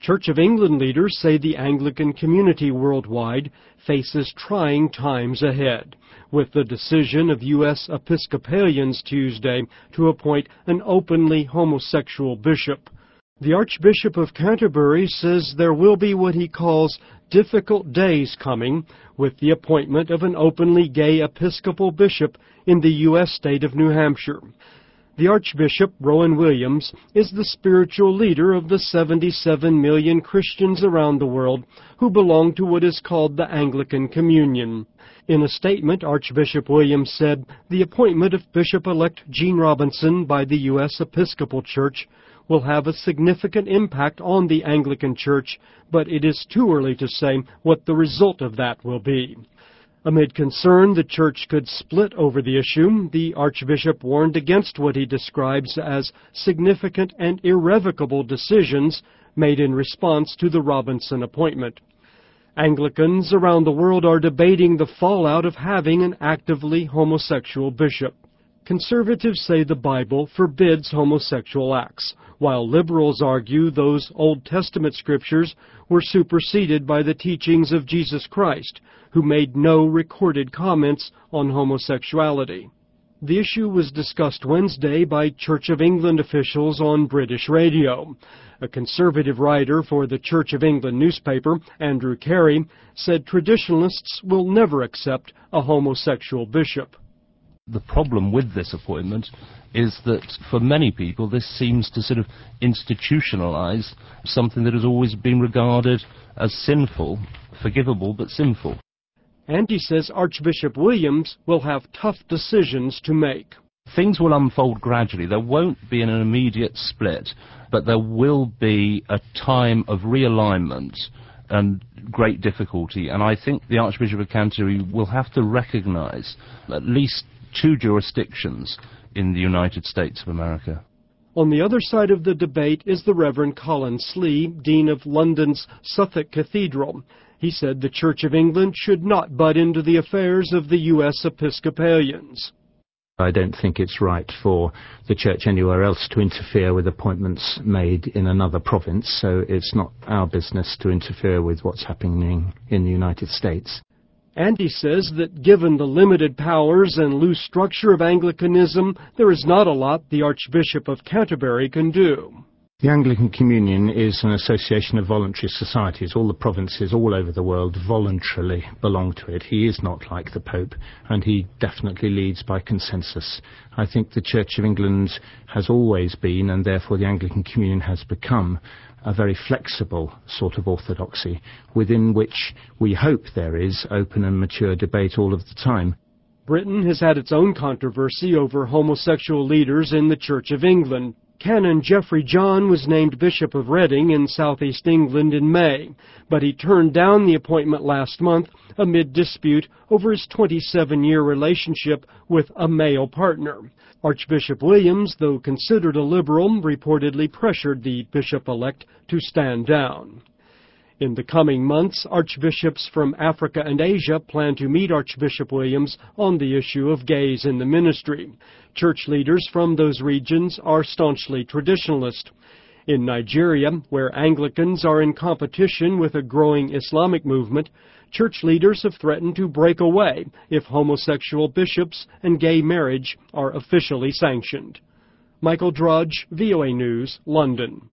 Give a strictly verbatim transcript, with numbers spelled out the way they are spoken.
Church of England leaders say the Anglican community worldwide faces trying times ahead, with the decision of U S Episcopalians Tuesday to appoint an openly homosexual bishop. The Archbishop of Canterbury says there will be what he calls difficult days coming with the appointment of an openly gay Episcopal bishop in the U S state of New Hampshire. The Archbishop, Rowan Williams, is the spiritual leader of the seventy-seven million Christians around the world who belong to what is called the Anglican Communion. In a statement, Archbishop Williams said the appointment of Bishop-elect Gene Robinson by the U S Episcopal Church will have a significant impact on the Anglican Church, but it is too early to say what the result of that will be. Amid concern the Church could split over the issue, the Archbishop warned against what he describes as significant and irrevocable decisions made in response to the Robinson appointment. Anglicans around the world are debating the fallout of having an actively homosexual bishop. Conservatives say the Bible forbids homosexual acts, while liberals argue those Old Testament scriptures were superseded by the teachings of Jesus Christ, who made no recorded comments on homosexuality. The issue was discussed Wednesday by Church of England officials on British radio. A conservative writer for the Church of England newspaper, Andrew Carey, said traditionalists will never accept a homosexual bishop. The problem with this appointment is that for many people this seems to sort of institutionalize something that has always been regarded as sinful, forgivable but sinful. And he says Archbishop Williams will have tough decisions to make. Things will unfold gradually. There won't be an immediate split, but there will be a time of realignment and great difficulty. And I think the Archbishop of Canterbury will have to recognize at least two jurisdictions in the United States of America. On the other side of the debate is the Reverend Colin Slee, Dean of London's Suffolk Cathedral. He said the Church of England should not butt into the affairs of the U S Episcopalians. I don't think it's right for the Church anywhere else to interfere with appointments made in another province, so it's not our business to interfere with what's happening in the United States. And he says that given the limited powers and loose structure of Anglicanism, there is not a lot the Archbishop of Canterbury can do. The Anglican Communion is an association of voluntary societies. All the provinces all over the world voluntarily belong to it. He is not like the Pope, and he definitely leads by consensus. I think the Church of England has always been, and therefore the Anglican Communion has become, a very flexible sort of orthodoxy, within which we hope there is open and mature debate all of the time. Britain has had its own controversy over homosexual leaders in the Church of England. Canon Geoffrey John was named Bishop of Reading in southeast England in May, but he turned down the appointment last month amid dispute over his twenty-seven-year relationship with a male partner. Archbishop Williams, though considered a liberal, reportedly pressured the bishop-elect to stand down. In the coming months, archbishops from Africa and Asia plan to meet Archbishop Williams on the issue of gays in the ministry. Church leaders from those regions are staunchly traditionalist. In Nigeria, where Anglicans are in competition with a growing Islamic movement, church leaders have threatened to break away if homosexual bishops and gay marriage are officially sanctioned. Michael Drudge, V O A News, London.